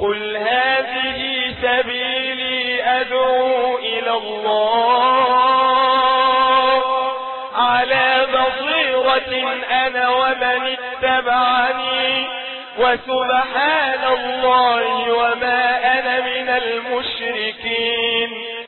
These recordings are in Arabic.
قل هذه سبيلي أدعو إلى الله على بصيرة أنا ومن اتبعني وسبحان الله وما أنا من المشركين.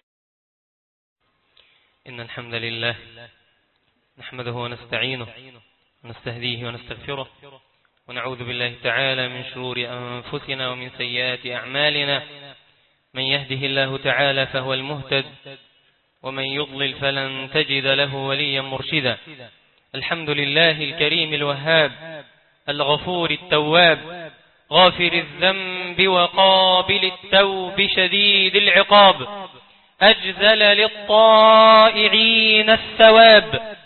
إن الحمد لله نحمده ونستعينه ونستهديه ونستغفره ونعوذ بالله تعالى من شرور أنفسنا ومن سيئات أعمالنا. من يهده الله تعالى فهو المهتد ومن يضلل فلن تجد له وليا مرشدا. الحمد لله الكريم الوهاب الغفور التواب غافر الذنب وقابل التوب شديد العقاب أجزل للطائعين الثواب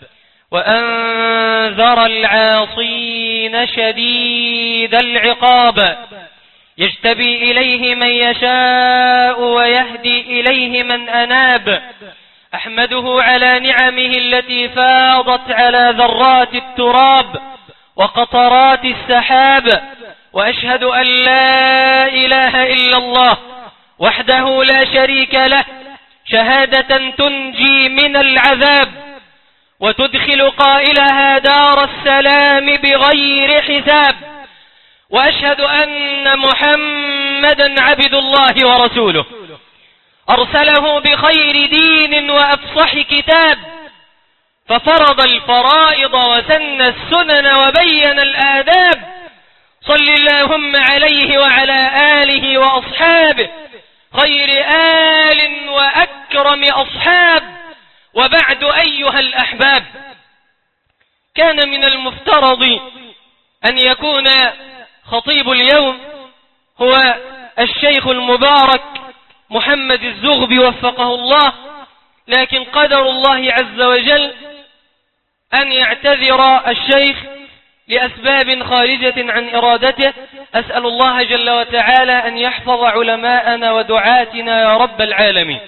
وأنذر العاصين شديد العقاب يجتبي إليه من يشاء ويهدي إليه من أناب. أحمده على نعمه التي فاضت على ذرات التراب وقطرات السحاب، وأشهد أن لا إله إلا الله وحده لا شريك له شهادة تنجي من العذاب وتدخل قائلها دار السلام بغير حساب. وأشهد أن محمدا عبد الله ورسوله أرسله بخير دين وأفصح كتاب، ففرض الفرائض وسن السنن وبين الآداب. صل اللهم عليه وعلى آله وأصحابه خير آل وأكرم أصحاب. وبعد أيها الأحباب، كان من المفترض أن يكون خطيب اليوم هو الشيخ المبارك محمد الزغبي وفقه الله، لكن قدر الله عز وجل أن يعتذر الشيخ لأسباب خارجة عن إرادته. أسأل الله جل وتعالى أن يحفظ علماءنا ودعاتنا يا رب العالمين.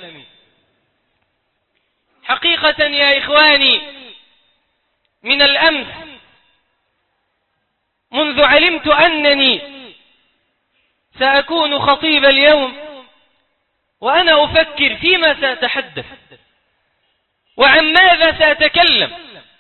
حقيقة يا إخواني، من الأمس منذ علمت أنني سأكون خطيب اليوم وأنا أفكر فيما سأتحدث وعن ماذا سأتكلم.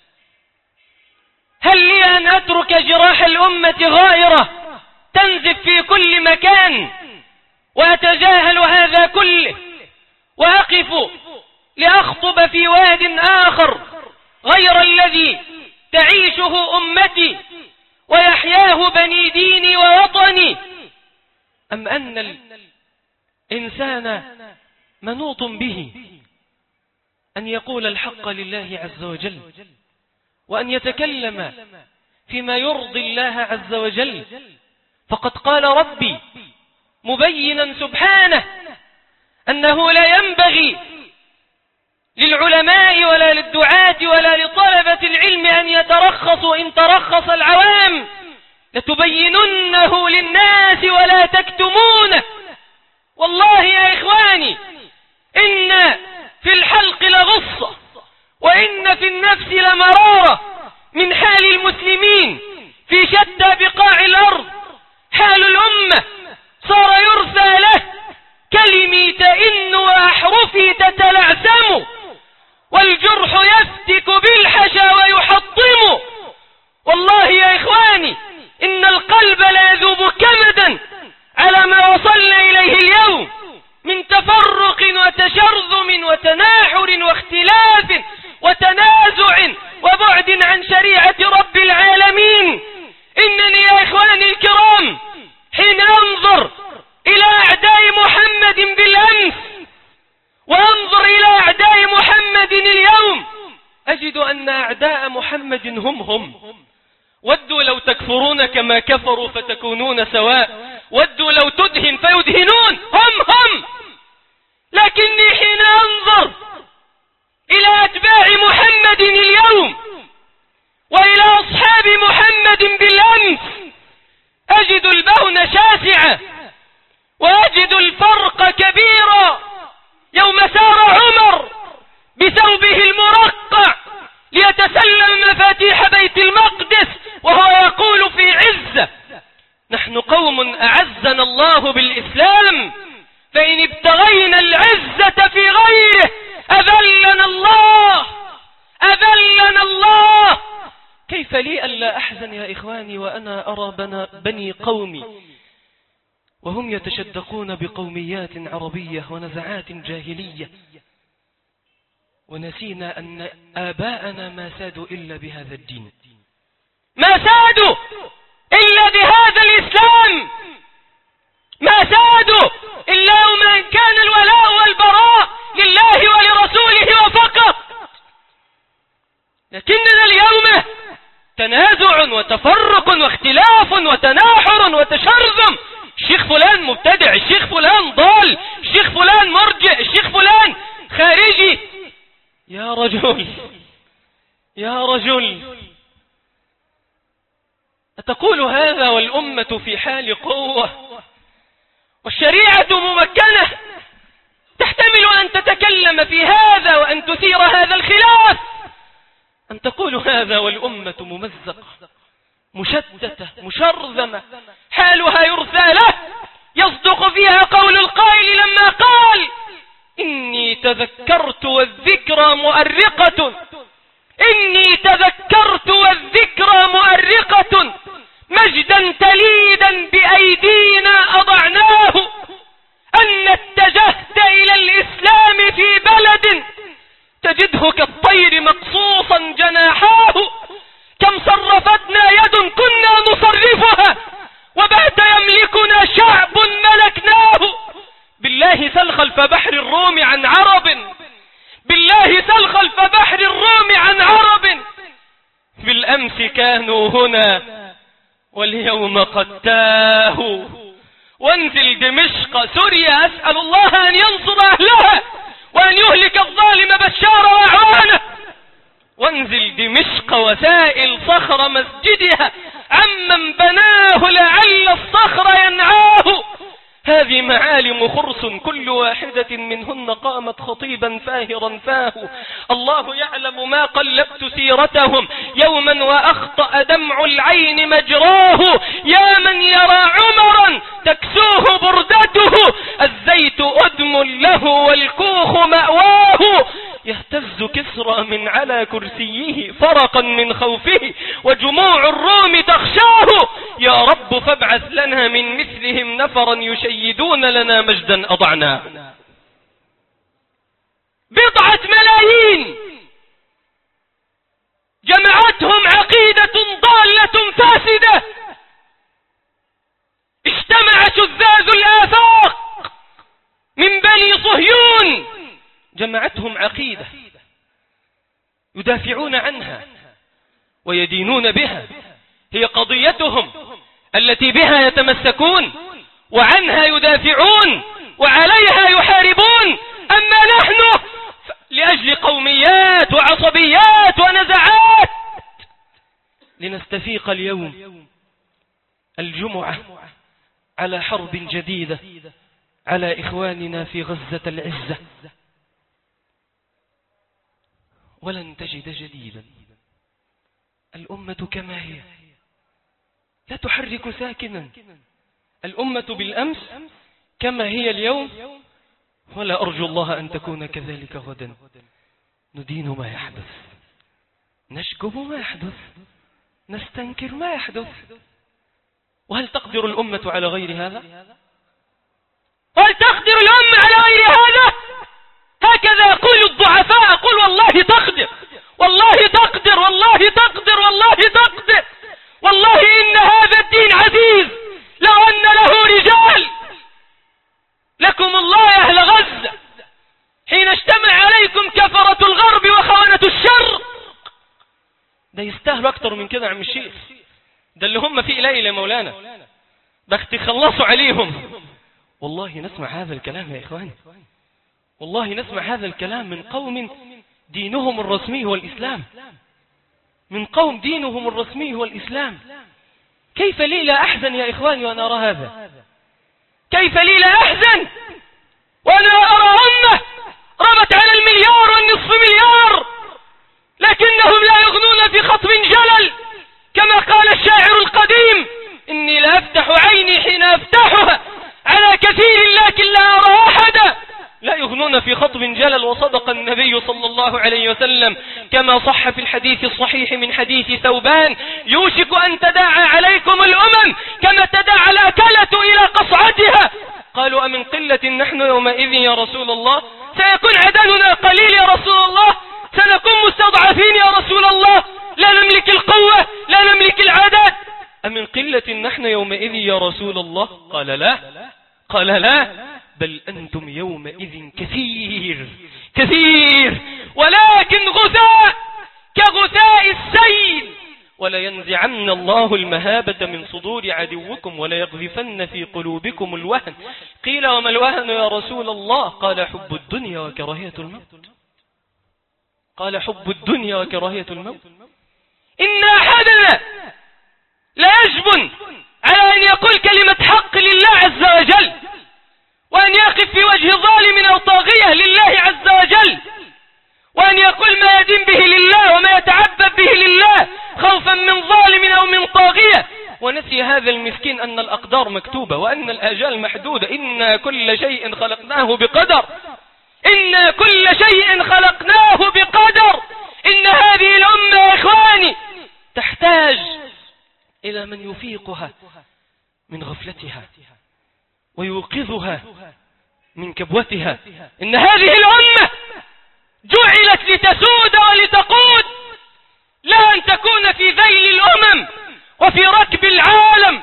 هل لي أن أترك جراح الأمة غائرة تنزف في كل مكان وأتجاهل هذا كله وأقف لأخطب في واد آخر غير الذي تعيشه أمتي ويحياه بني ديني ووطني؟ أم أن الإنسان منوط به أن يقول الحق لله عز وجل وأن يتكلم فيما يرضي الله عز وجل؟ فقد قال ربي مبينا سبحانه أنه لا ينبغي للعلماء ولا للدعاة ولا لطلبة العلم أن يترخصوا. إن ترخص العوام لتبيننه للناس ولا تكتمونه. والله يا إخواني، إن في الحلق لغصة وإن في النفس لمرارة من حال المسلمين في شتى بقاع الأرض. حال الأمة صار يرثى له كلمي تئن وأحرفي تتلعثم، والجرح يفتك بالحشا ويحطم. والله يا إخواني، إن القلب لا يذوب كمدا على ما وصلنا إليه اليوم من تفرق وتشرذم وتناحر واختلاف وتنازع وبعد عن شريعة رب العالمين. إنني يا إخواني الكرام حين أنظر إلى أعداء محمد بالأمس وأنظر إلى أعداء محمد اليوم أجد أن أعداء محمد هم ودوا لو تكفرون كما كفروا فتكونون سواء، ودوا لو تدهن فيدهنون، هم. لكني حين أنظر إلى أتباع محمد اليوم وإلى أصحاب محمد بالأمس أجد البون شاسعة وأجد الفرق كبيرا. يوم سار عمر بثوبه المرقع ليتسلم مفاتيح بيت المقدس وهو يقول في عزة نحن قوم أعزنا الله بالإسلام، فإن ابتغينا العزة في غيره أذلنا الله، أذلنا الله. كيف لي ألا أحزن يا إخواني وأنا أرى بني قومي وهم يتشدقون بقوميات عربية ونزعات جاهلية، ونسينا أن آباءنا ما سادوا إلا بهذا الدين، ما سادوا إلا بهذا الإسلام، ما سادوا إلا يوم أن كان الولاء والبراء لله ولرسوله وفقط. لكننا اليوم تنازع وتفرق واختلاف وتناحر وتشرذم. الشيخ فلان مبتدع، الشيخ فلان ضال، الشيخ فلان مرجع، الشيخ فلان خارجي. يا رجل يا رجل، أتقول هذا والأمة في حال قوة والشريعة ممكنة؟ تحتمل أن تتكلم في هذا وأن تثير هذا الخلاف، أن تقول هذا والأمة ممزقة مشتتة مشرذمة حالها يرثى له. يصدق فيها قول القائل لما قال: إني تذكرت والذكرى مؤرقة، إني تذكرت والذكرى مؤرقة، مجدا تليدا بأيدينا أضعناه، أن اتجهت إلى الإسلام في بلد تجده كالطير مقصوصا جناحاه، كم صرفتنا يد كنا نصرفها، وبات يملكنا شعب ملكناه. بالله سل خلف بحر الروم عن عرب، بالله سل خلف بحر الروم عن عرب، بالأمس كانوا هنا واليوم قد تاهوا. وانزل دمشق سوريا، أسأل الله أن ينصر أهلها وأن يهلك الظالم بشار وأعوانه. وانزل دمشق وسائل صخر مسجدها عمن بناه لعل الصخر ينعاه. هذه معالم خرس كل واحدة منهن قامت خطيبا فاهرا فاه. الله يعلم ما قلبت سيرتهم يوما وأخطأ دمع العين مجراه. يا من يرى عمرا تكسوه بردته، الزيت أدم له والكوخ مأواه. يهتز كسرى من على كرسيه فرقا من خوفه، وجموع الروم تخشاه. يا رب فابعث لنا من مثلهم نفرا يشيدون لنا مجدا أضعناه. 1 ملايين جمعتهم عقيدة ضالة فاسدة، اجتمع شذاذ الآفاق من بني صهيون، جمعتهم عقيدة يدافعون عنها ويدينون بها، هي قضيتهم التي بها يتمسكون وعنها يدافعون وعليها يحاربون. أما نحن لأجل قوميات وعصبيات ونزعات. لنستفيق اليوم الجمعة على حرب جديدة على إخواننا في غزة العزة، ولن تجد جديدا. الأمة كما هي لا تحرك ساكنا، الأمة بالأمس كما هي اليوم، ولا أرجو الله أن تكون كذلك غدا. ندين ما يحدث، نشكب ما يحدث، نستنكر ما يحدث. وهل تقدر الأمة على غير هذا؟ هل تقدر الأمة على غير هذا؟ هكذا يقول الضعفاء، أقول والله تقدر، والله تقدر، والله تقدر، والله تقدر. والله إن هذا الدين عزيز لو أن له رجال. لكم الله يا أهل غزة، حين اجتمع عليكم كفرة الغرب وخونة الشر. ده يستاهلوا أكتر من كده عم الشيخ، ده اللي هم فيه قليل يا مولانا، بخت خلصوا عليهم. والله نسمع هذا الكلام يا إخواني، والله نسمع هذا الكلام من قوم دينهم الرسمي هو الإسلام، من قوم دينهم الرسمي هو الإسلام. كيف لي لا أحزن يا إخواني وأنا أرى هذا؟ كيف لي لا أحزن وأنا أرى أمة رمت على المليار والنصف مليار، لكنهم لا يغنون في خطب جلل، كما قال الشاعر القديم: إني لأفتح عيني حين أفتحها على كثير لكن لا أرى أحدا لا يغنون في خطب جلل. وصدق النبي صلى الله عليه وسلم كما صح في الحديث الصحيح من حديث ثوبان: يوشك أن تداعى عليكم الأمم كما تداعى الأكلة إلى قصعتها. قالوا: أمن قلة نحن يومئذ يا رسول الله؟ سيكون عددنا قليل يا رسول الله؟ سنكون مستضعفين يا رسول الله؟ لا نملك القوة، لا نملك العدد. أمن قلة نحن يومئذ يا رسول الله؟ قال: لا. قال: لا، بل أنتم يومئذ كثير كثير، ولكن غثاء كغثاء السيل. ولينزعن الله المهابة من صدور عدوكم وليقذفن في قلوبكم الوهن. قيل: وما الوهن يا رسول الله؟ قال: حب الدنيا وكراهية الموت. قال: حب الدنيا وكراهية الموت. إن أحدنا لا يجبن على أن يقول كلمة حق لله عز وجل، وأن يقف في وجه ظالم أو طاغية لله عز وجل، وأن يقول ما يدين به لله وما يتعبد به لله خوفا من ظالم أو من طاغية. ونسي هذا المسكين أن الأقدار مكتوبة وأن الآجال محدودة. إنا كل شيء خلقناه بقدر، إنا كل شيء خلقناه بقدر. إن هذه الأمة يا إخواني تحتاج إلى من يفيقها من غفلتها ويوقظها من كبوتها. إن هذه الأمة جعلت لتسود ولتقود، لا أن تكون في ذيل الأمم وفي ركب العالم.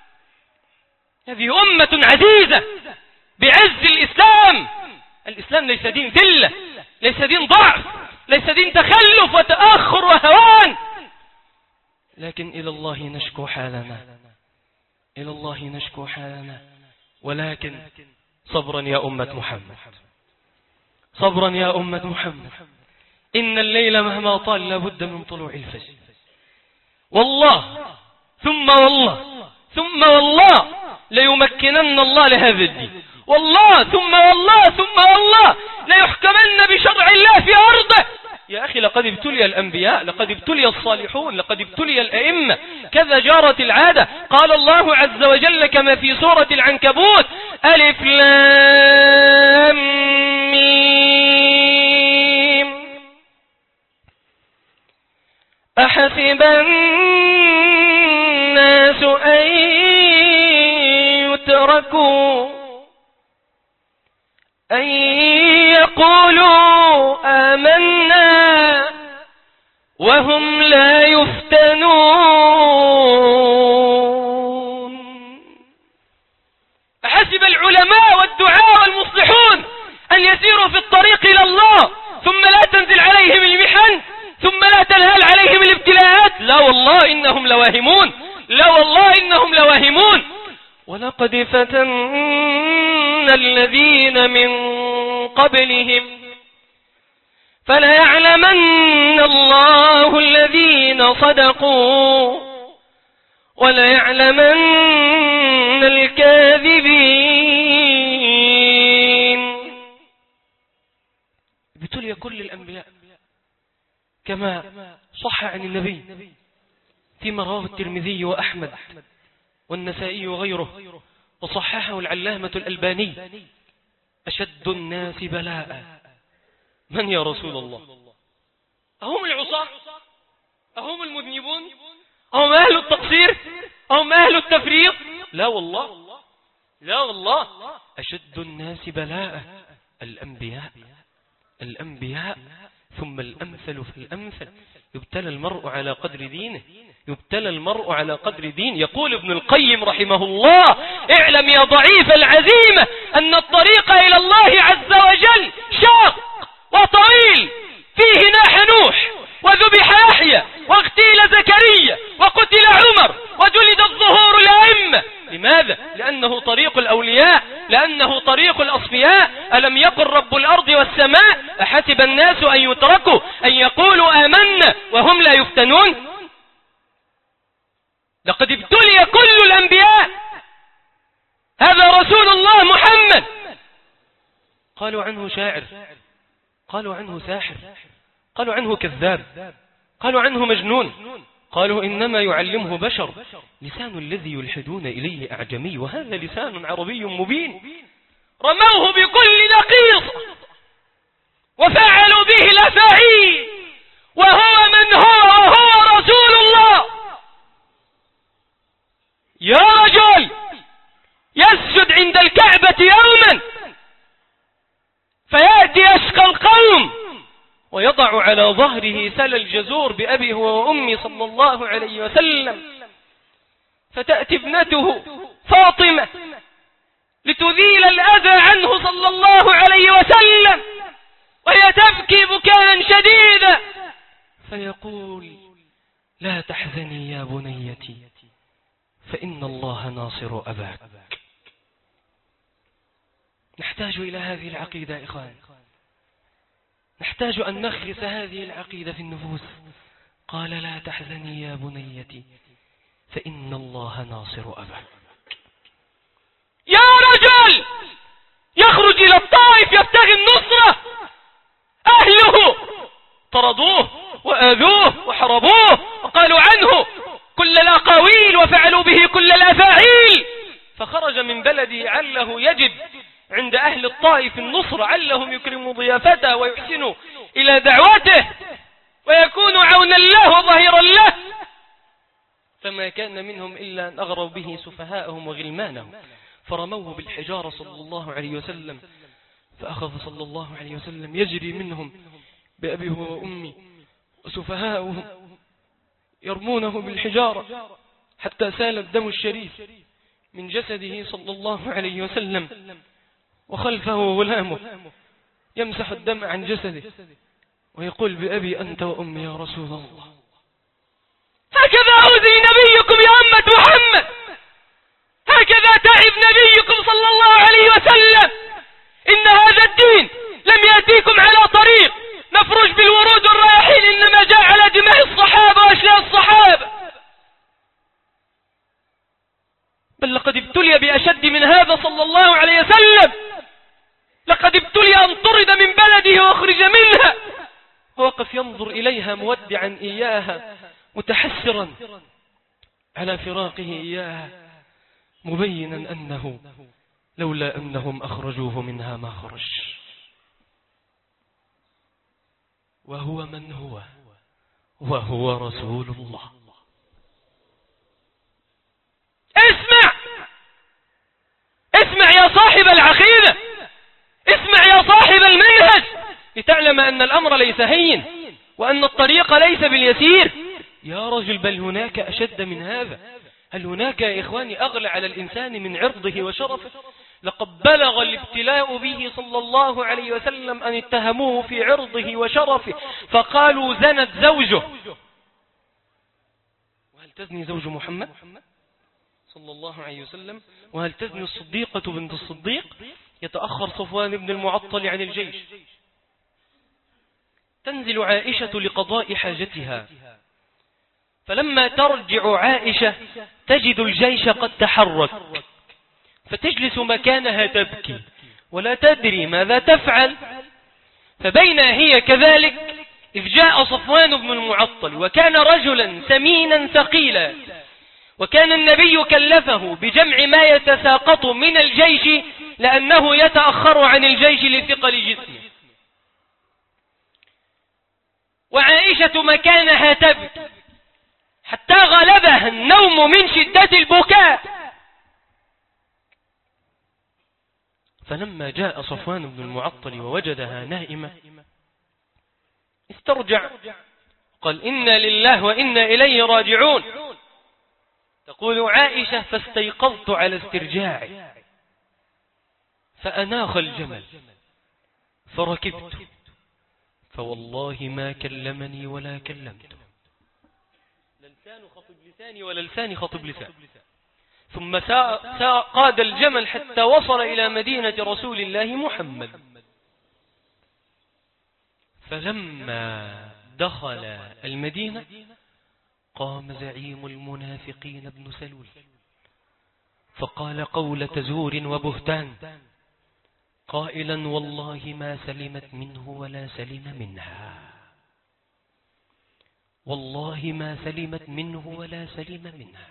هذه أمة عزيزة بعز الإسلام. الإسلام ليس دين ذلة، ليس دين ضعف، ليس دين تخلف وتأخر وهوان، لكن إلى الله نشكو حالنا، إلى الله نشكو حالنا. ولكن صبرا يا أمة محمد، صبرا يا أمة محمد. إن الليل مهما طال لابد من طلوع الفجر. والله ثم والله ثم والله ليمكنن الله لهذا الدين. والله ثم والله ثم والله ليحكمن بشرع الله في أرضه. يا أخي لقد ابتلي الأنبياء، لقد ابتلي الصالحون، لقد ابتلي الأئمة، كذا جارت العادة. قال الله عز وجل كما في سورة العنكبوت: ألف لام ميم أحسب الناس أن يتركوا أن يقولوا آمنا وهم لا يفتنون. أحسب العلماء والدعاء والمصلحون أن يسيروا في الطريق إلى الله ثم لا تنزل عليهم المحن، ثم لا تنهال عليهم الابتلاءات؟ لا والله إنهم لواهمون، لا والله إنهم لواهمون. ولقد فتنا الذين من قبلهم فليعلمن الله الذين صدقوا وليعلمن الكاذبين. ابتلي كل الأنبياء كما صح عن النبي فيما رواه الترمذي وأحمد والنسائي وغيره وصححه العلامة الألباني: أشد الناس بلاء من يا رسول الله؟ أهم العصاة؟ أهم المذنبون؟ أهم أهل التقصير؟ أهم أهل التفريط؟ لا والله، لا والله. أشد الناس بلاء الأنبياء، الأنبياء ثم الأمثل فالأمثل. يبتلى المرء على قدر دينه، يبتلى المرء على قدر دين. يقول ابن القيم رحمه الله: اعلم يا ضعيف العزيمة أن الطريق إلى الله عز وجل شاق وطويل، فيه ناح نوح وذبح يحيى واغتيل زكريا وقتل عمر وجلد الظهور الأئمة. لماذا؟ لأنه طريق الأولياء، لأنه طريق الأصفياء. ألم يقل رب الأرض والسماء أحسب الناس أن يتركوا أن يقولوا آمنا وهم لا يفتنون؟ لقد ابتلي كل الأنبياء. هذا رسول الله محمد. قالوا عنه شاعر، قالوا عنه ساحر، قالوا عنه كذاب، قالوا عنه مجنون، قالوا إنما يعلمه بشر، لسان الذي يلحدون إليه أعجمي وهذا لسان عربي مبين. رموه بكل نقيص وفعلوا به الأفاعيل وهو من هو وهو رسول الله. يا رجل يسجد عند الكعبة يوما فيأتي أشقى القوم ويضع على ظهره سل الجزور بأبي وأمي صلى الله عليه وسلم، فتأتي ابنته فاطمة لتذيل الأذى عنه صلى الله عليه وسلم وهي تبكي بكاء شديدا، فيقول لا تحزني يا بنيتي فإن الله ناصر أباك. نحتاج إلى هذه العقيدة إخوان، نحتاج أن نخرس هذه العقيدة في النفوس. قال لا تحزني يا بنيتي فإن الله ناصر أباك. يا رجل يخرج إلى الطائف يبتغي النصرة، أهله طردوه وآذوه وحربوه وقالوا عنه كل الأقاويل وفعلوا به كل الأفاعيل، فخرج من بلده عله يجد عند أهل الطائف النصر، علهم يكرموا ضيافته ويحسنوا إلى دعوته ويكون عونا له وظهيرا له، فما كان منهم إلا أن أغروا به سفهاءهم وغلمانهم فرموه بالحجارة صلى الله عليه وسلم، فأخذ صلى الله عليه وسلم يجري منهم بأبيه وأمي وسفهاءهم يرمونه بالحجارة حتى سال الدم الشريف من جسده صلى الله عليه وسلم، وخلفه غلامه يمسح الدم عن جسده ويقول بأبي أنت وأمي يا رسول الله. هكذا أوذي نبيكم يا أمة محمد، هكذا تعب نبيكم صلى الله عليه وسلم. إن هذا الدين لم يأتيكم على طريق نفرج بالورود والرياحين، إنما جاء على دماء الصحابة وأشلاء الصحابة، بل لقد ابتلي بأشد من هذا صلى الله عليه وسلم. لقد ابتلي أن طرد من بلده وأخرج منها، ووقف ينظر إليها مودعا إياها متحسرا على فراقه إياها، مبينا أنه لولا أنهم أخرجوه منها ما خرج. وهو من هو وهو رسول الله. اسمع يا صاحب العقيدة، اسمع يا صاحب المنهج، لتعلم أن الأمر ليس هين وأن الطريق ليس باليسير. يا رجل بل هناك أشد من هذا. هل هناك يا إخواني أغلى على الإنسان من عرضه وشرفه؟ لقد بلغ الابتلاء به صلى الله عليه وسلم أن اتهموه في عرضه وشرفه فقالوا زنت زوجه. وهل تزني زوج محمد صلى الله عليه وسلم؟ وهل تزني الصديقة بنت الصديق؟ يتأخر صفوان بن المعطل عن الجيش، تنزل عائشة لقضاء حاجتها، فلما ترجع عائشة تجد الجيش قد تحرك، فتجلس مكانها تبكي ولا تدري ماذا تفعل. فبين هي كذلك إذ جاء صفوان بن المعطل، وكان رجلا سمينا ثقيلا، وكان النبي كلفه بجمع ما يتساقط من الجيش لأنه يتأخر عن الجيش لثقل جسمه، وعائشة مكانها تبكي حتى غلبها النوم من شدة البكاء. فلما جاء صفوان بن المعطل ووجدها نائمة استرجع، قال إنا لله وإنا إليه راجعون. تقول عائشة فاستيقظت على استرجاعي فأناخ الجمل فركبت، فوالله ما كلمني ولا كلمته، لسان خطب لساني ولا لساني خطب لسان. ثم قاد الجمل حتى وصل إلى مدينة رسول الله محمد. فلما دخل المدينة قام زعيم المنافقين ابن سلول فقال قولة زور وبهتان قائلا والله ما سلمت منه ولا سلم منها. والله ما سلمت منه ولا سلم منها.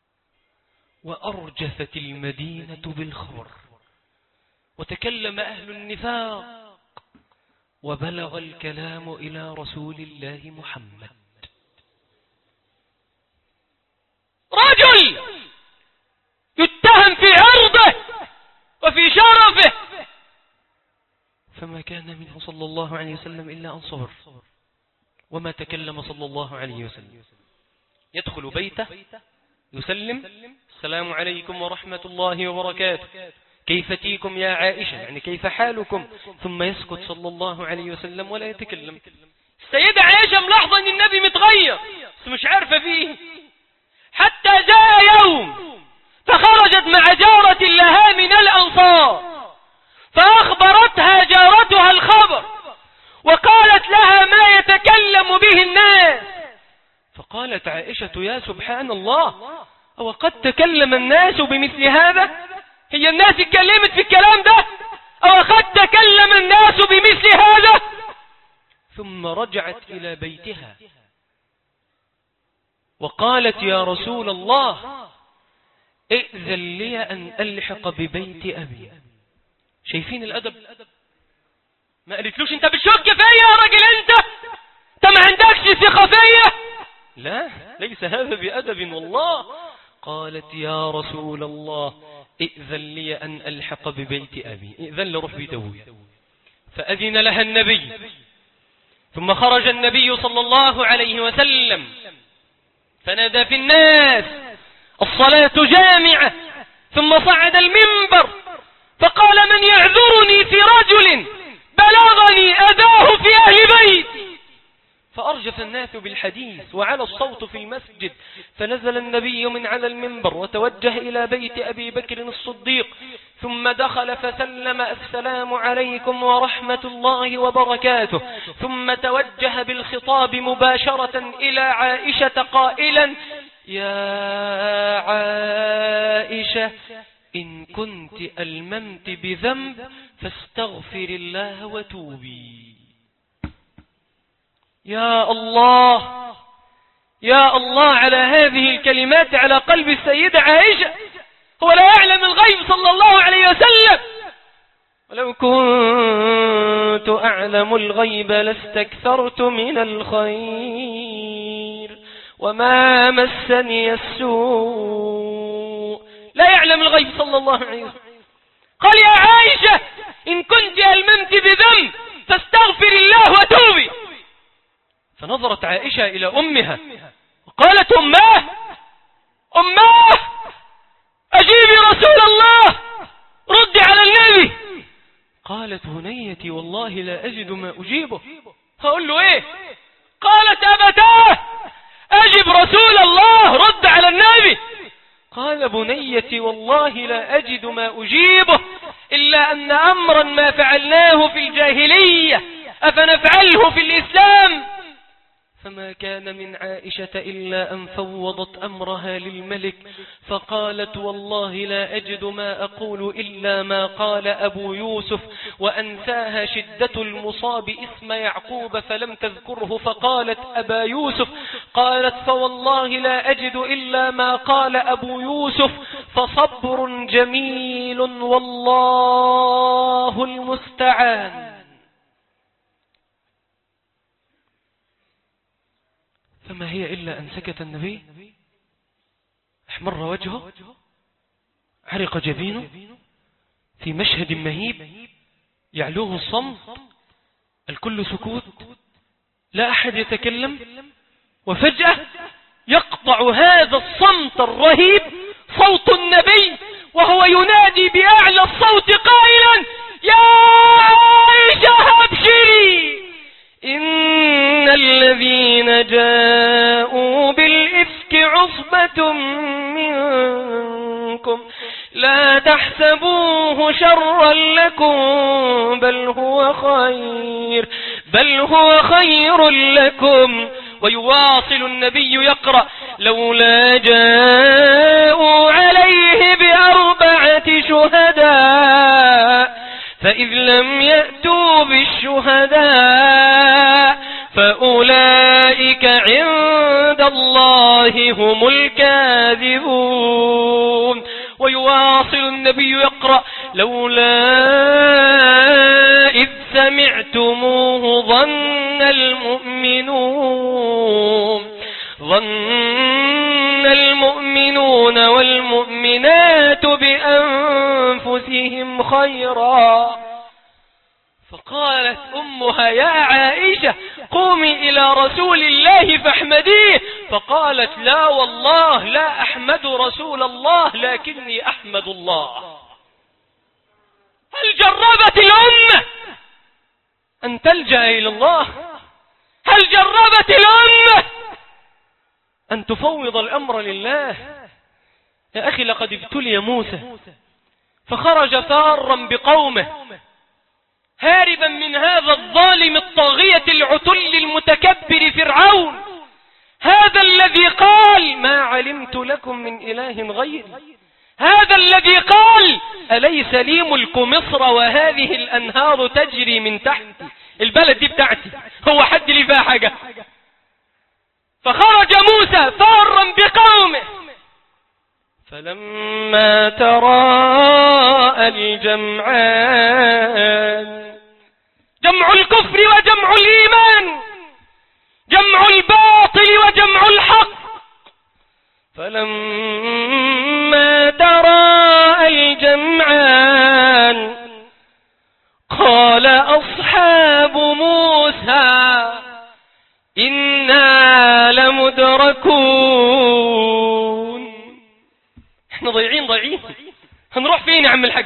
وأرجفت المدينة بالخبر، وتكلم أهل النفاق، وبلغ الكلام إلى رسول الله محمد. رجل يتهم في عرضه وفي شرفه، فما كان منه صلى الله عليه وسلم إلا أن صبر، وما تكلم صلى الله عليه وسلم. يدخل بيته يسلم: السلام عليكم ورحمة الله وبركاته، كيف تيكم يا عائشة، يعني كيف حالكم؟ ثم يسكت صلى الله عليه وسلم ولا يتكلم. السيدة عائشة ملاحظة أن النبي متغير بس مش عارفة فيه، حتى جاء يوم فخرجت مع جارة لها من الأنصار، فأخبرتها جارتها الخبر وقالت لها ما يتكلم به الناس. فقالت عائشة: يا سبحان الله، أو قد تكلم الناس بمثل هذا؟ هي الناس اتكلمت في الكلام ده؟ أو قد تكلم الناس بمثل هذا؟ ثم رجعت إلى بيتها وقالت: يا رسول الله، ائذن لي أن ألحق ببيت أبي. شايفين الأدب؟ ما قالتلوش أنت بتشك فيا يا راجل، أنت ما عندكش ثقة فيا. لا، ليس هذا بأدب والله. قالت: يا رسول الله، ائذن لي أن ألحق ببيت أبي، ائذن لي أروح بيت أبوي. فأذن لها النبي، ثم خرج النبي صلى الله عليه وسلم فنادى في الناس: الصلاة جامعة. ثم صعد المنبر فقال: من يعذرني في رجل بلغني أذاه في أهل بيتي. فأرجف الناس بالحديث وعلى الصوت في المسجد، فنزل النبي من على المنبر وتوجه إلى بيت أبي بكر الصديق، ثم دخل فسلم: السلام عليكم ورحمة الله وبركاته. ثم توجه بالخطاب مباشرة إلى عائشة قائلا: يا عائشة، إن كنت ألممت بذنب فاستغفر الله وتوبي. يا الله، يا الله على هذه الكلمات على قلب السيدة عائشة. هو لا يعلم الغيب صلى الله عليه وسلم: ولو كنت أعلم الغيب لاستكثرت من الخير وما مسني السوء. لا يعلم الغيب صلى الله عليه وسلم. قال: يا عائشة، إن كنت ألممت بذنب فاستغفر الله وتوبي. فنظرت عائشة إلى أمها وقالت: أماه أجيبي رسول الله، ردي على النبي. قالت: بنيتي والله لا أجد ما أجيبه. هقول له إيه؟ قالت: أبتاه، أجب رسول الله، رد على النبي. قال: بنيتي والله لا أجد ما أجيبه إلا أن أمرا ما فعلناه في الجاهلية أفنفعله في الإسلام. فما كان من عائشة إلا أن فوضت أمرها للملك، فقالت: والله لا أجد ما أقول إلا ما قال أبو يوسف. وأنساها شدة المصاب اسم يعقوب فلم تذكره، فقالت: أبا يوسف. قالت: فوالله لا أجد إلا ما قال أبو يوسف، فصبر جميل والله المستعان. فما هي إلا أن سكت النبي، احمر وجهه، عرق جبينه، في مشهد مهيب يعلوه الصمت، الكل سكوت، لا أحد يتكلم. وفجأة يقطع هذا الصمت الرهيب صوت النبي وهو ينادي بأعلى الصوت قائلا: يا عائشة أبشري، إن الذين جاءوا بالإفك عصبة منكم لا تحسبوه شرا لكم بل هو خير لكم. ويواصل النبي يقرأ: لولا جاءوا عليه ب4 شهداء فإذ لم يأتوا بالشهداء فأولئك عند تالله هم الكاذبون. ويواصل النبي يقرأ: لولا إذ سمعتموه ظن المؤمنون والمؤمنات بأنفسهم خيرا. فقالت أمها: يا عائشة قومي إلى رسول الله فاحمديه. فقالت: لا والله لا أحمد رسول الله، لكني أحمد الله. هل جربت الأمة أن تلجأ إلى الله؟ هل جربت الأمة أن تفوض الأمر لله؟ يا أخي لقد ابتلي موسى فخرج فارا بقومه هاربا من هذا الظالم الطاغية العتل المتكبر فرعون، هذا الذي قال: ما علمت لكم من إله غيري، هذا الذي قال: أليس لي ملك مصر وهذه الأنهار تجري من تحتي، البلد دي بتاعتي، هو حد لي فيها حاجة؟ فخرج موسى فارا بقومه، فلما تراءى الجمعان، جمع الكفر وجمع الإيمان، جمع الباطل وجمع الحق، فلما تراءى الجمعان قال أصحاب موسى إنا لمدركون. احنا ضايعين، هنروح فين يا عم الحاج؟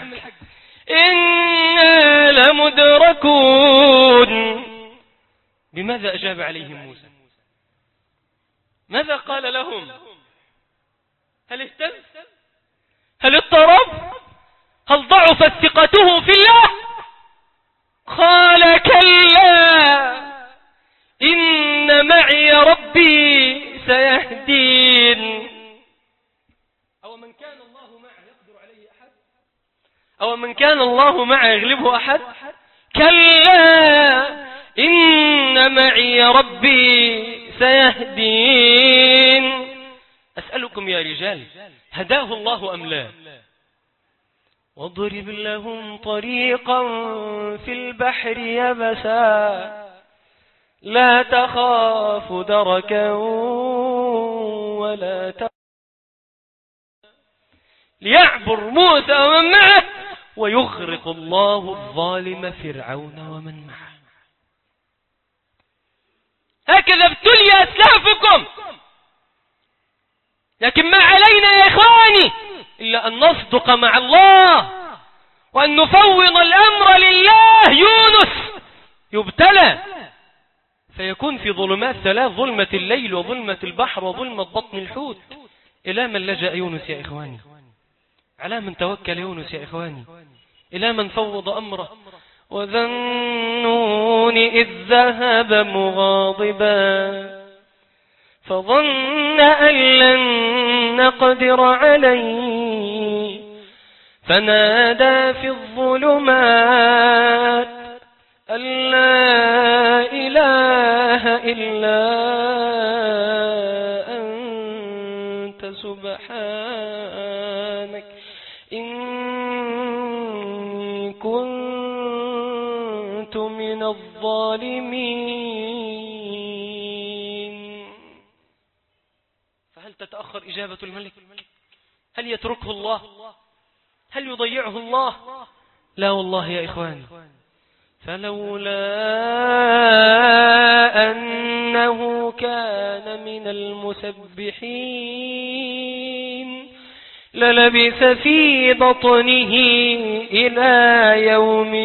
إنا لمدركون. بماذا أجاب عليهم موسى؟ ماذا قال لهم؟ هل اهتز؟ هل اضطرب؟ هل ضعفت ثقته في الله؟ قال: كلا إن معي ربي سيهدين. أو من كان الله معه يقدر عليه أحد؟ أو من كان الله معه يغلبه أحد؟ كلا إن معي ربي سيهدين. أسألكم يا رجال، هداه الله أم لا؟ واضرب لهم طريقا في البحر يبسا لا تخاف دركا ولا تخاف، ليعبر موسى ومن معه ويغرق الله الظالم فرعون ومن معه. هكذا ابتلي أسلافكم، لكن ما علينا يا إخواني إلا أن نصدق مع الله وأن نفوض الأمر لله. يونس يبتلى فيكون في ظلمات ثلاث: ظلمة الليل وظلمة البحر وظلمة بطن الحوت. إلى من لجأ يونس يا إخواني؟ على من توكل يونس يا إخواني؟ إلى من فوض أمره؟ وذا النون إذ ذهب مغاضبا فظن أن لن نقدر عليه فنادى في الظلمات أن لا إله إلا أنت سبحانك إني كنت من الظالمين. فهل تتأخر إجابة الملك؟ هل يتركه الله؟ هل يضيعه الله؟ لا والله يا إخواني. فلولا أنه كان من المسبحين للبث في بطنه إلى يوم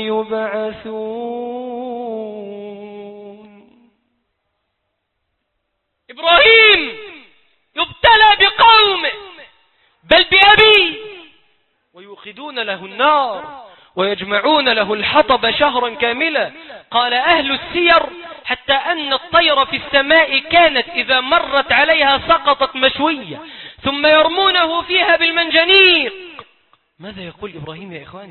يبعثون. إبراهيم يبتلى بقومه بل بأبيه، ويوقدون له النار ويجمعون له الحطب شهرا كاملا. قال أهل السير حتى أن الطير في السماء كانت إذا مرت عليها سقطت مشوية ثم يرمونه فيها بالمنجنيق. ماذا يقول إبراهيم يا إخواني؟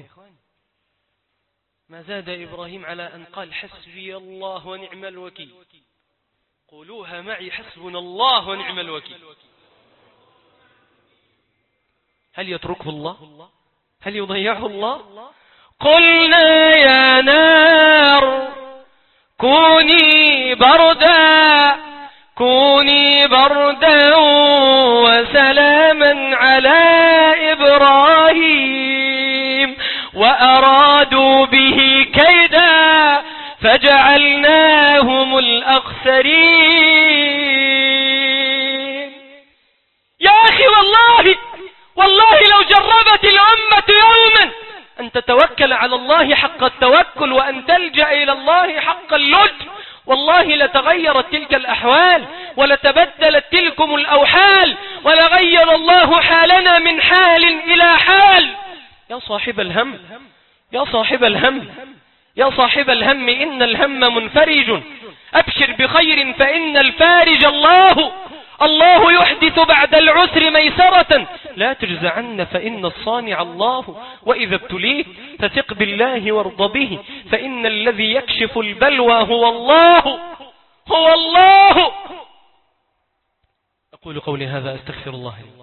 ما زاد إبراهيم على أن قال حسبي الله ونعم الوكيل. قولوها معي: حسبنا الله ونعم الوكيل. هل يتركه الله؟ هل يضيعه الله؟ قلنا يا نار كوني بردا وسلاما على إبراهيم وأرادوا به كيدا فجعلناهم الأخسرين. يا أخي والله لو جربت الأمة يوما أن تتوكل على الله حق التوكل وأن تلجأ إلى الله حق اللجأ، والله لتغيرت تلك الأحوال ولتبدلت تلكم الأوحال ولغير الله حالنا من حال إلى حال. يا صاحب الهم، يا صاحب الهم، يا صاحب الهم، إن الهم منفرج، أبشر بخير فإن الفارج الله يحدث بعد العسر ميسرة، لا تجزعن فإن الصانع الله، وإذا ابتليت فثق بالله وارض به، فإن الذي يكشف البلوى هو الله. أقول قولي هذا أستغفر الله لي.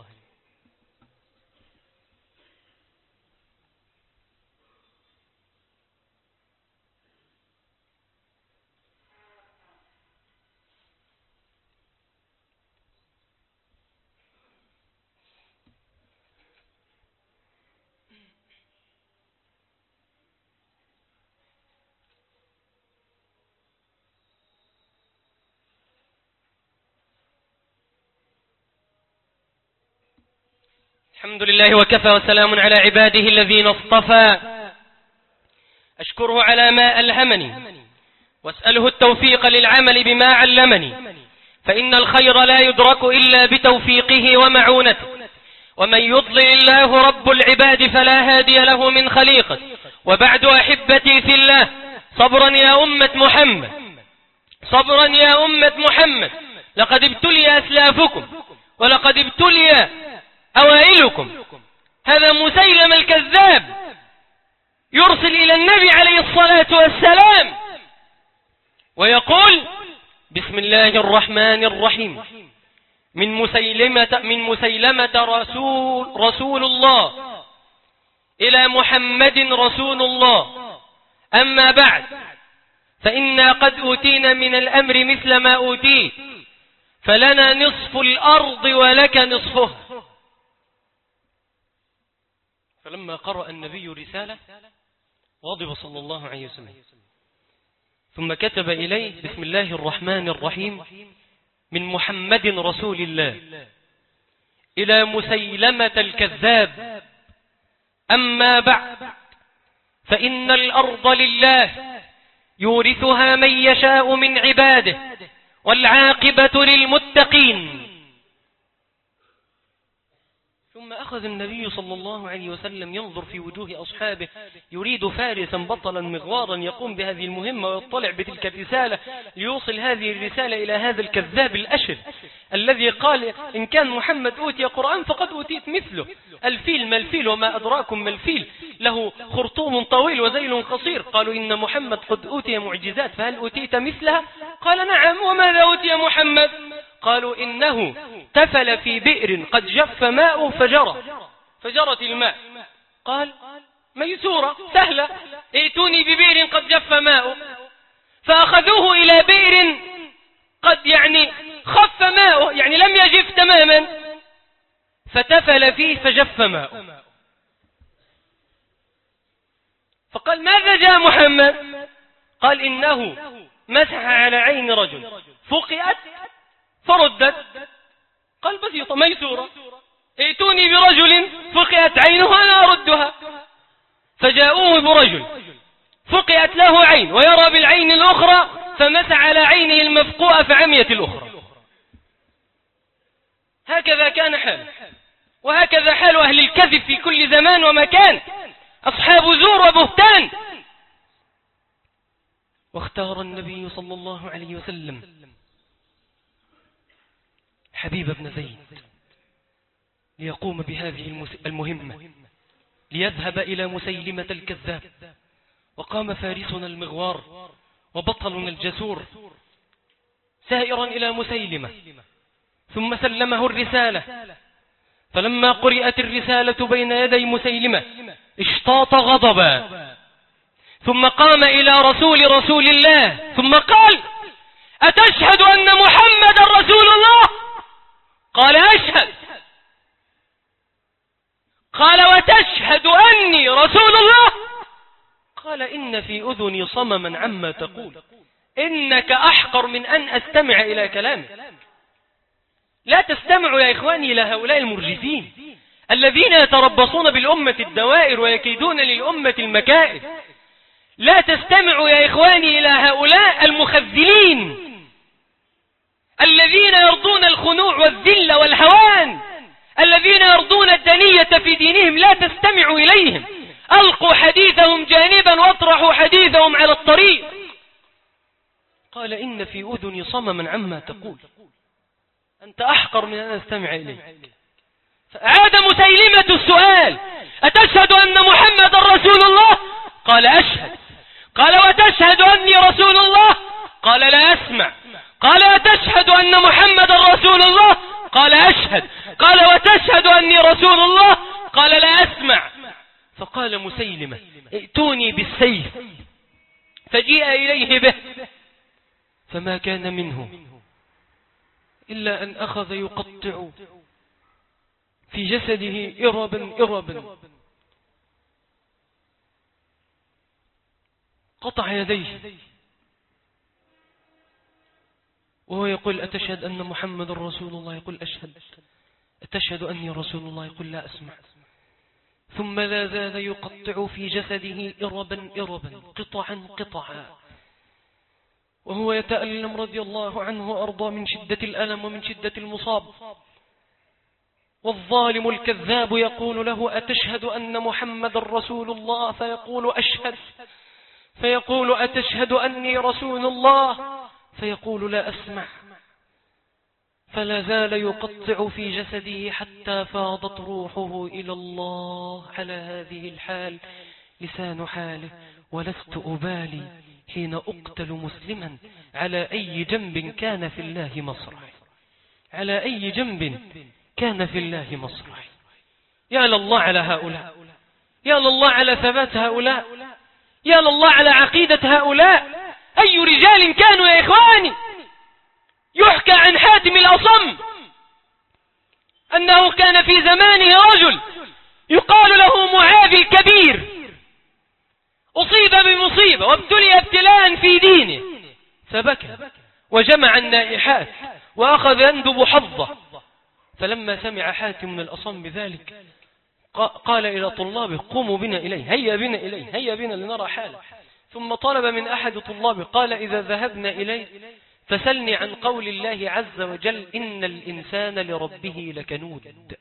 الحمد لله وكفى وسلام على عباده الذين اصطفى. أشكره على ما ألهمني واسأله التوفيق للعمل بما علمني، فإن الخير لا يدرك إلا بتوفيقه ومعونته، ومن يضلل الله رب العباد فلا هادي له من خليقه. وبعد أحبتي في الله، صبرا يا أمة محمد، صبرا يا أمة محمد، لقد ابتلي أسلافكم ولقد ابتلي أوائلكم. هذا مسيلمة الكذاب يرسل إلى النبي عليه الصلاة والسلام ويقول: بسم الله الرحمن الرحيم، من مسيلمة رسول الله إلى محمد رسول الله، أما بعد، فإنا قد أوتينا من الأمر مثل ما أوتيت، فلنا نصف الأرض ولك نصفها. فلما قرأ النبي رسالة غضب صلى الله عليه وسلم، ثم كتب إليه: بسم الله الرحمن الرحيم، من محمد رسول الله إلى مسيلمة الكذاب، أما بعد، فإن الأرض لله يورثها من يشاء من عباده، والعاقبة للمتقين. ثم أخذ النبي صلى الله عليه وسلم ينظر في وجوه أصحابه، يريد فارسا بطلا مغوارا يقوم بهذه المهمة ويطلع بتلك الرسالة ليوصل هذه الرسالة إلى هذا الكذاب الأشر الذي قال: إن كان محمد أوتي قرآن فقد أوتيت مثله. الفيل ما الفيل وما أدراكم ما الفيل، له خرطوم طويل وذيل قصير. قالوا: إن محمد قد أوتي معجزات، فهل أوتيت مثلها؟ قال: نعم. وماذا أوتي محمد؟ قالوا: إنه تفل في بئر قد جف ماء فجرت الماء. قال: ميسورة سهلة، ائتوني ببئر قد جف ماء. فأخذوه إلى بئر قد خف ماء، لم يجف تماما، فتفل فيه فجف ماء. فقال: ماذا جاء محمد؟ قال: إنه مسح على عين رجل فقئت فردت. قال: بسيطة ميسورة، ائتوني برجل فقئت عينه أنا أردها. فجاءوه برجل فقئت له عين ويرى بالعين الأخرى، فمسح على عينه المفقوءة فعميت الأخرى. هكذا كان حاله، وهكذا حال أهل الكذب في كل زمان ومكان، أصحاب زور وبهتان. واختار النبي صلى الله عليه وسلم حبيب بن زيد ليقوم بهذه المهمة، ليذهب إلى مسيلمة الكذاب. وقام فارسنا المغوار وبطلنا الجسور سائرا إلى مسيلمة، ثم سلمه الرسالة. فلما قرأت الرسالة بين يدي مسيلمة اشتاط غضبا، ثم قام إلى رسول الله ثم قال: أتشهد أن محمد رسول الله؟ قال: أشهد. قال: وتشهد أني رسول الله؟ قال: إن في أذني صمما عما تقول، إنك أحقر من أن أستمع إلى كلامك. لا تستمعوا يا إخواني إلى هؤلاء المرجفين الذين يتربصون بالأمة الدوائر ويكيدون للأمة المكائد. لا تستمعوا يا إخواني إلى هؤلاء المخذلين الذين يرضون الخنوع والذل والهوان، الذين يرضون الدنية في دينهم. لا تستمعوا إليهم، ألقوا حديثهم جانبا واطرحوا حديثهم على الطريق. قال: إن في أذني صمما عما تقول، أنت أحقر من أن أستمع إليه. فأعاد مسيلمة السؤال: أتشهد أن محمد رسول الله؟ قال: أشهد. قال: وتشهد أني رسول الله؟ قال: لا أسمع. قال: أتشهد أن محمد رسول الله؟ قال: أشهد. قال: وتشهد أني رسول الله؟ قال: لا أسمع. فقال مسيلمة: ائتوني بالسيف. فجيء إليه به، فما كان منه إلا أن أخذ يقطع في جسده إربا، قطع يديه وهو يقول: أتشهد أن محمد رسول الله؟ يقول: أشهد. أتشهد أني رسول الله؟ يقول: لا أسمع. ثم لا زال يقطع في جسده إربا قطعا، وهو يتألم رضي الله عنه وأرضى من شدة الألم ومن شدة المصاب. والظالم الكذاب يقول له: أتشهد أن محمد رسول الله؟ فيقول: أشهد. فيقول: أتشهد أني رسول الله؟ فيقول: لا أسمع. فلا زال يقطع في جسده حتى فاضت روحه إلى الله. على هذه الحال لسان حاله: ولست أبالي حين أقتل مسلما على أي جنب كان في الله مصرعي، على أي جنب كان في الله مصرعي. يا لله على هؤلاء، يا لله على ثبات هؤلاء، يا لله على عقيدة هؤلاء. أي رجال كانوا يا إخواني. يحكى عن حاتم الأصم أنه كان في زمانه رجل يقال له معاذ الكبير، أصيب بمصيبة وابتلي ابتلاء في دينه، فبكى وجمع النائحات وأخذ يندب حظه. فلما سمع حاتم الأصم بذلك قال إلى طلابه: قوموا بنا إليه، هيا بنا إليه، هيا بنا لنرى حاله. ثم طلب من أحد طلابه قال: إذا ذهبنا إليه فسلني عن قول الله عز وجل: إن الإنسان لربه لكنود.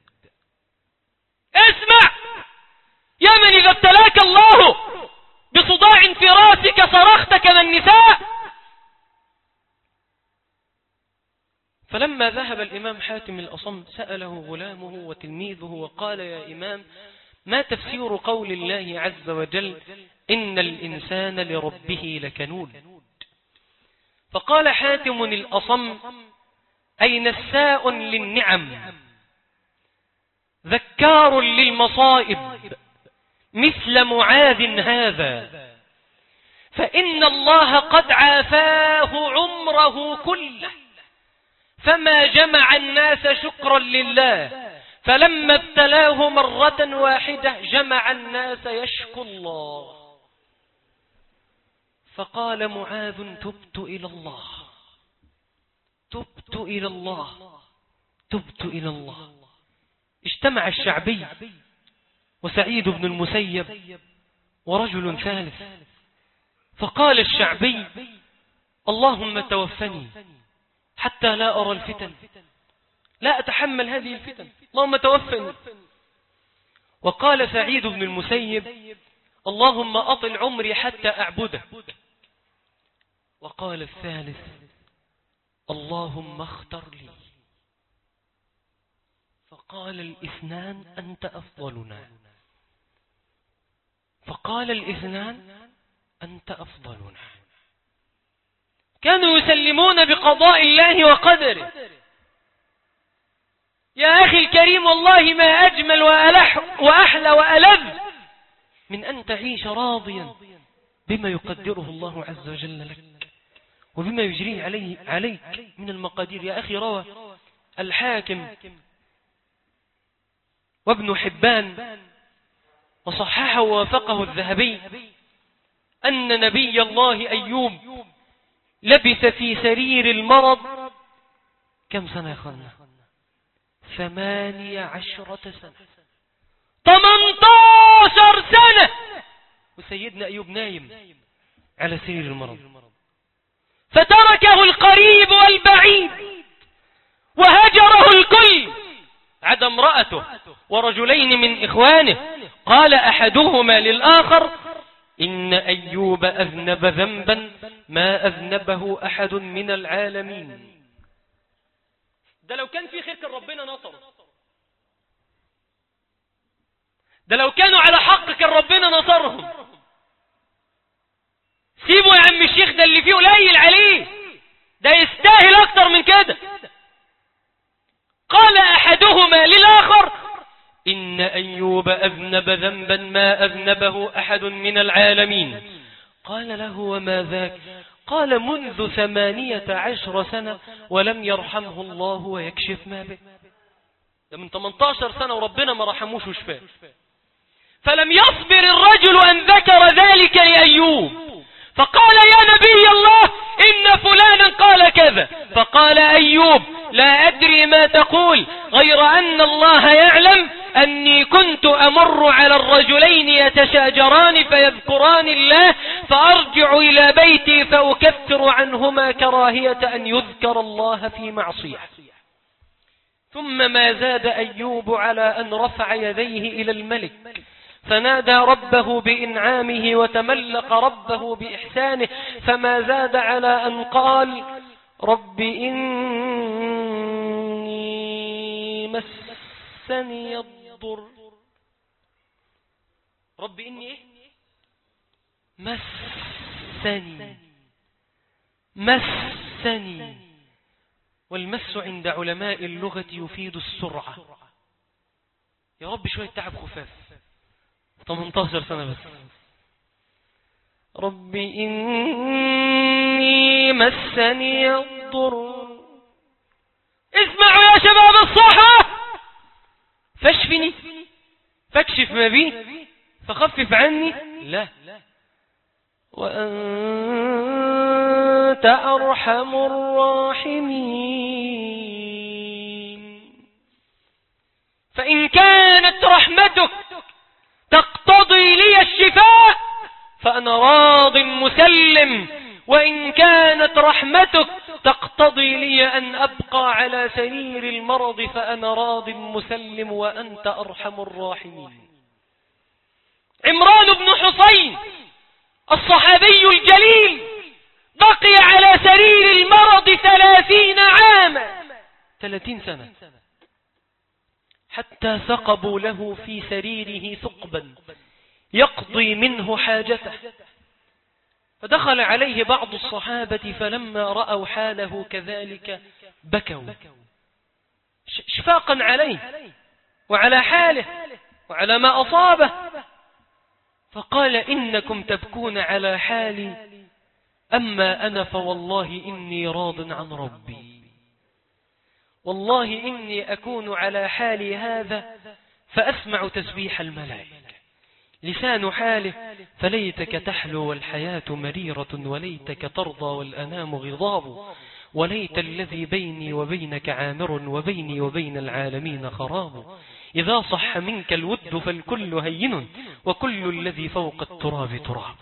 اسمع يا من إذا ابتلاك الله بصداع في راسك صرخت كما النساء. فلما ذهب الإمام حاتم الأصم سأله غلامه وتلميذه وقال: يا إمام، ما تفسير قول الله عز وجل: إن الإنسان لربه لكنود؟ فقال حاتم الأصم: أي نساء للنعم، ذكار للمصائب، مثل معاذ هذا، فإن الله قد عافاه عمره كله، فما جمع الناس شكرا لله، فلما ابتلاه مرة واحدة جمع الناس يشكو الله. فقال معاذ: تبت إلى الله، تبت إلى الله، تبت إلى الله. اجتمع الشعبي وسعيد بن المسيب ورجل ثالث، فقال الشعبي: اللهم توفني حتى لا أرى الفتن، لا أتحمل هذه الفتن، اللهم توفني. وقال سعيد بن المسيب: اللهم أطل عمري حتى أعبدك. وقال الثالث: اللهم اختر لي. فقال الاثنان: أنت أفضلنا. فقال الاثنان: أنت أفضلنا. كانوا يسلمون بقضاء الله وقدره. يا أخي الكريم، والله ما أجمل وأحلى وألذ من أن تعيش راضيا بما يقدره الله عز وجل لك وبما يجريه عليك من المقادير. يا أخي، روى الحاكم وابن حبان وصححه ووافقه الذهبي أن نبي الله أيوب لبث في سرير المرض كم سنة يا أخوانا؟ 18 سنة. 18 سنة وسيدنا أيوب نايم على سرير المرض، فتركه القريب والبعيد وهجره الكل عدا امرأته ورجلين من إخوانه. قال أحدهما للآخر: إن أيوب أذنب ذنبا ما أذنبه أحد من العالمين. ده لو كان في خير كان ربنا نصره، ده لو كانوا على حق كان ربنا نصرهم. سيبوا يا عم الشيخ، ده اللي فيه قليل عليه، ده يستاهل أكتر من كده. قال أحدهما للآخر: إن أيوب أذنب ذنبا ما أذنبه أحد من العالمين. قال له: وما ذاك؟ قال: منذ 18 سنة ولم يرحمه الله ويكشف ما به. ده من 18 سنة وربنا ما رحموش وشفاه. فلم يصبر الرجل أن ذكر ذلك لأيوب، فقال: يا نبي الله، إن فلانا قال كذا. فقال أيوب: لا أدري ما تقول، غير أن الله يعلم أني كنت أمر على الرجلين يتشاجران فيذكران الله، فأرجع إلى بيتي فأكفر عنهما كراهية أن يذكر الله في معصية. ثم ما زاد أيوب على أن رفع يديه إلى الملك فنادى ربه بإنعامه وتملق ربه بإحسانه، فما زاد على أن قال: رب إني مسني الضر. رب إني إيه؟ مسني. والمس عند علماء اللغة يفيد السرعة. يا رب شوية تعب خفاف. 18 سنة بس. رب إني مسني الضر. اسمعوا يا شباب الصحة، فاشفني، فاكشف ما بي، فخفف عني. لا، وأنت أرحم الراحمين. فإن كانت رحمتك تقتضي لي الشفاء فأنا راض مسلم، وإن كانت رحمتك تقتضي لي أن أبقى على سرير المرض فأنا راض مسلم، وأنت أرحم الراحمين. عمران بن حسين الصحابي الجليل بقي على سرير المرض 30 عاما، 30 سنة، حتى ثقبوا له في سريره ثقبا يقضي منه حاجته. فدخل عليه بعض الصحابة فلما رأوا حاله كذلك بكوا شفاقا عليه وعلى حاله وعلى ما أصابه. فقال: إنكم تبكون على حالي، أما أنا فوالله إني راض عن ربي. والله إني أكون على حالي هذا فأسمع تسبيح الملائكة. لسان حاله: فليتك تحلو والحياة مريرة، وليتك ترضى والأنام غضاب، وليت الذي بيني وبينك عامر، وبيني وبين العالمين خراب. إذا صح منك الود فالكل هين، وكل الذي فوق التراب تراب.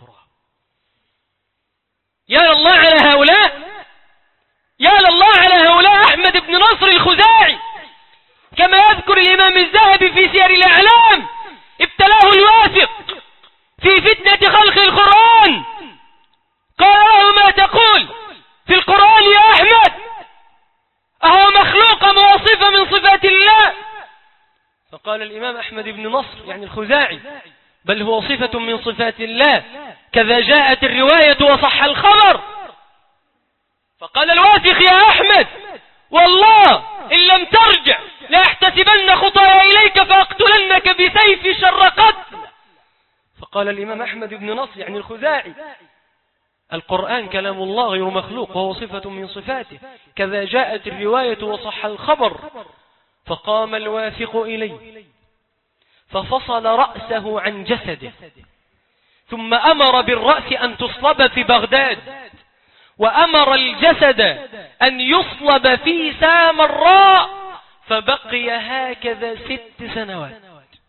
يا الله على هؤلاء، يا الله على هؤلاء. أحمد بن نصر الخزاعي كما يذكر الإمام الذهبي في سير الأعلام ابتلاه الواثق في فتنة خلق القرآن، قال له: ما تقول في القرآن يا أحمد؟ أهو مخلوق وصفة من صفات الله؟ فقال الإمام أحمد بن نصر يعني الخزاعي: بل هو صفة من صفات الله، كذا جاءت الرواية وصح الخبر. فقال الواثق يا أحمد والله إن لم ترجع لأحتسبن خطايا إليك فأقتلنك بسيف شر قتل. فقال الإمام أحمد بن نصر يعني الخزاعي القرآن كلام الله غير مخلوق وهو صفة من صفاته، كذا جاءت الرواية وصح الخبر. فقام الواثق إليه ففصل رأسه عن جسده، ثم أمر بالرأس أن تصلب في بغداد، وأمر الجسد أن يصلب في سامراء، فبقي هكذا 6 سنوات.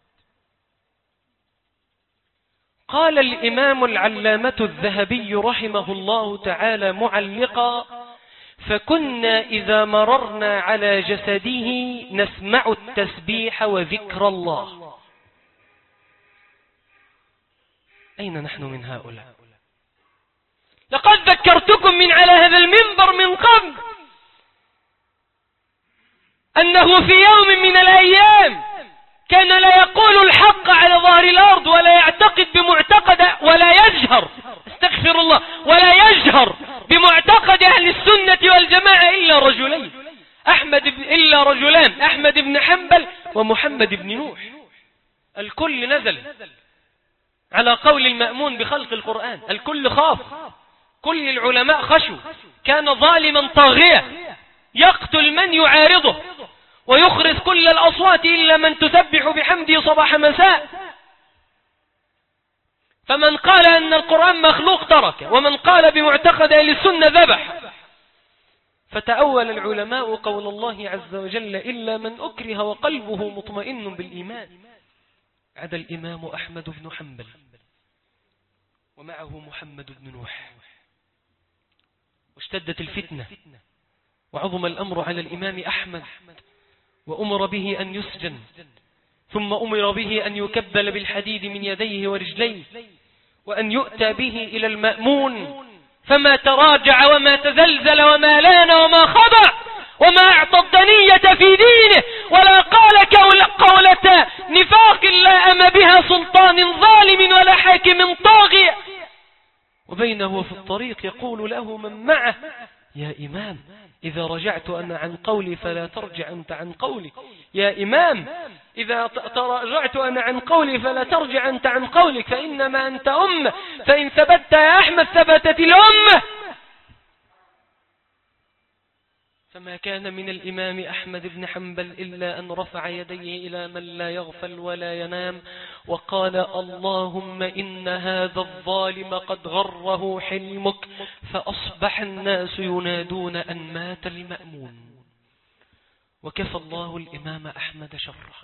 قال الإمام العلامة الذهبي رحمه الله تعالى معلقا: فكنا إذا مررنا على جسده نسمع التسبيح وذكر الله. أين نحن من هؤلاء؟ لقد ذكرتكم من على هذا المنبر من قبل أنه في يوم من الأيام كان لا يقول الحق على ظهر الأرض ولا يعتقد بمعتقد ولا يجهر، استغفر الله، ولا يجهر بمعتقد أهل السنة والجماعة إلا رجلان أحمد بن حنبل ومحمد بن نوح. الكل نزل على قول المأمون بخلق القرآن، الكل خاف، كل العلماء خشوا. كان ظالما طاغيا يقتل من يعارضه ويخرج كل الأصوات إلا من تسبح بحمده صباح مساء. فمن قال أن القرآن مخلوق ترك، ومن قال بمعتقد أهل السنة ذبح. فتأول العلماء قول الله عز وجل: إلا من أكره وقلبه مطمئن بالإيمان. عدا الإمام أحمد بن حنبل ومعه محمد بن نوح، واشتدت الفتنة وعظم الأمر على الإمام أحمد، وأمر به أن يسجن، ثم أمر به أن يكبل بالحديد من يديه ورجليه، وأن يؤتى به إلى المأمون، فما تراجع وما تزلزل وما لان وما خضع وما أعطى الدنية في دينه، ولا قال قولة نفاق لا أم بها سلطان ظالم ولا حاكم طاغي. وبينه في الطريق يقول له من معه: يا إمام إذا رجعت أنا عن قولي فلا ترجع أنت عن قولي. يا إمام إذا تراجعت أنا عن قولي فلا ترجع أنت عن قولك، فإنما أنت أمة، فإن ثبت يا أحمد ثبتت الأمة. فما كان من الإمام أحمد بن حنبل إلا أن رفع يديه إلى من لا يغفل ولا ينام وقال: اللهم إن هذا الظالم قد غره حلمك. فأصبح الناس ينادون أن مات المأمون، وكفى الله الإمام أحمد شره.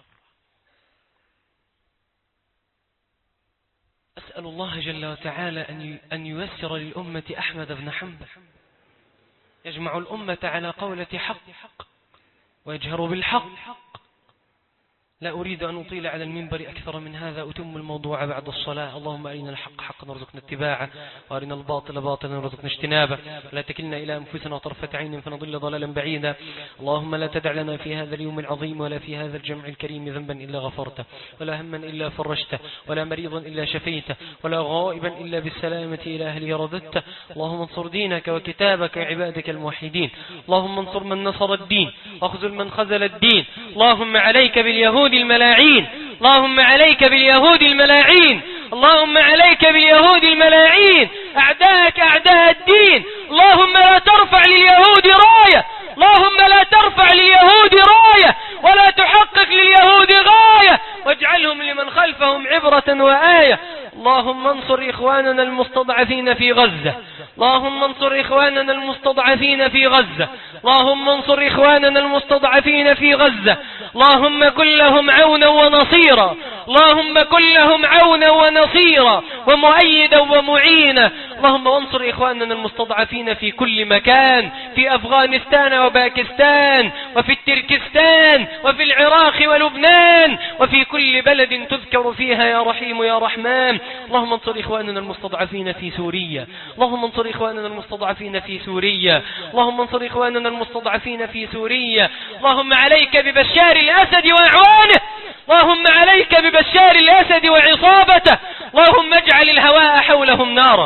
أسأل الله جل وتعالى أن ييسر للأمة أحمد بن حنبل، يجمع الأمة على قولة حق ويجهر بالحق. لا أريد أن أطيل على المنبر أكثر من هذا، أتم الموضوع بعد الصلاة. اللهم أرنا الحق حقا وارزقنا اتباعه، وأرنا الباطل باطلا وارزقنا اجتنابه، ولا تكلنا إلى أنفسنا طرفة عين فنضل ضلالا بعيدا. اللهم لا تدع لنا في هذا اليوم العظيم ولا في هذا الجمع الكريم ذنبا إلا غفرته، ولا هما إلا فرجته، ولا مريضا إلا شفيته، ولا غائبا إلا بالسلامة إلى أهله رددته. اللهم انصر دينك وكتابك وعبادك الموحدين. اللهم انصر من نصر الدين واخذل من خذل الدين. اللهم عليك باليهود الملاعين، اللهم عليك باليهود الملاعين، اللهم عليك باليهود الملاعين، أعداءك أعداء الدين. اللهم لا ترفع لليهود راية، اللهم لا ترفع لليهود راية ولا تحقق لليهود غاية، واجعلهم لمن خلفهم عبرة وآية. اللهم انصر إخواننا المستضعفين في غزة، اللهم انصر إخواننا المستضعفين في غزة، اللهم انصر إخواننا المستضعفين في غزة. اللهم كن لهم عونا ونصيرا، اللهم كن لهم عونا ونصيرا ومؤيدا ومعينا. اللهم انصر إخواننا المستضعفين في كل مكان، في أفغانستان وباكستان وفي التركستان وفي العراق ولبنان وفي كل بلد تذكر فيها يا رحيم يا رحمن. اللهم انصر إخواننا المستضعفين في سوريا، اللهم انصر إخواننا المستضعفين في سوريا، اللهم انصر إخواننا المستضعفين في سوريا. اللهم عليك ببشار الأسد وأعوانه، اللهم عليك ببشار الأسد وعصابته. اللهم اجعل الهواء حولهم نارا،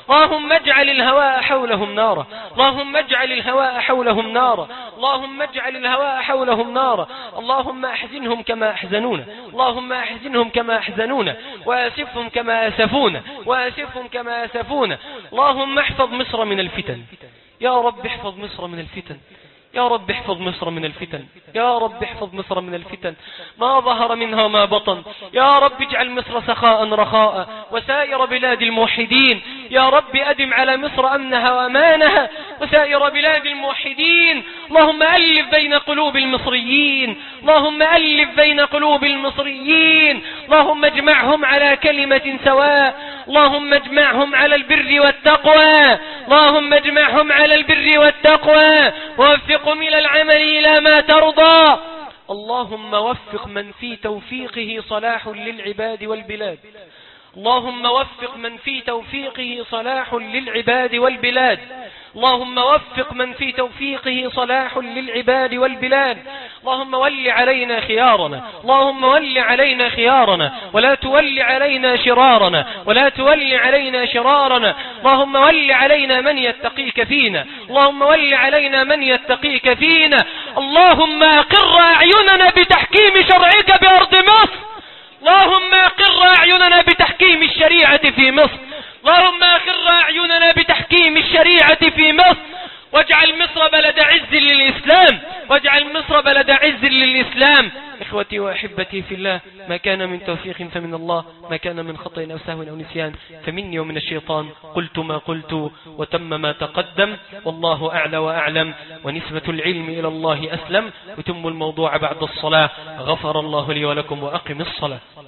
اللهم اجعل الهواء حولهم نارا، اللهم اجعل الهواء حولهم نارا، اللهم اجعل الهواء حولهم نارا. اللهم احزنهم كما احزنونا، اللهم احزنهم كما احزنونا، واسفهم كما اسفونا، واسفهم كما اسفونا. اللهم احفظ مصر من الفتن، يا رب احفظ مصر من الفتن، يا رب احفظ مصر من الفتن، يا رب احفظ مصر من الفتن ما ظهر منها وما بطن. يا رب اجعل مصر سخاء رخاء وسائر بلاد الموحدين. يا رب أدم على مصر أمنها وأمانها وسائر بلاد الموحدين. اللهم ألف بين قلوب المصريين، اللهم ألف بين قلوب المصريين. اللهم اجمعهم على كلمة سواء، اللهم اجمعهم على البر والتقوى، اللهم اجمعهم على البر والتقوى، ووفقهم إلى العمل إلى ما ترضى. اللهم وفق من في توفيقه صلاح للعباد والبلاد، اللهم وفق من في توفيقه صلاح للعباد والبلاد، اللهم وفق من في توفيقه صلاح للعباد والبلاد. اللهم ول علينا خيارنا، اللهم ول علينا خيارنا، ولا تول علينا شرارنا، ولا تول علينا شرارنا. اللهم ول علينا من يتقيك فينا، اللهم ول علينا من يتقيك فينا. اللهم أقر أعيننا بتحكيم شرعك بأرض مصر، اللهم أقر أعيننا بتحكيم الشريعة في مصر، اللهم أقر أعيننا بتحكيم الشريعة في مصر. واجعل مصر بلد عز للإسلام، واجعل مصر بلد عز للإسلام. إخوتي وأحبتي في الله، ما كان من توفيق فمن الله، ما كان من خطأ أو سهو أو نسيان فمني ومن الشيطان. قلت ما قلت وتم ما تقدم، والله أعلى وأعلم، ونسبة العلم إلى الله أسلم. وتم الموضوع بعد الصلاة. غفر الله لي ولكم وأقم الصلاة.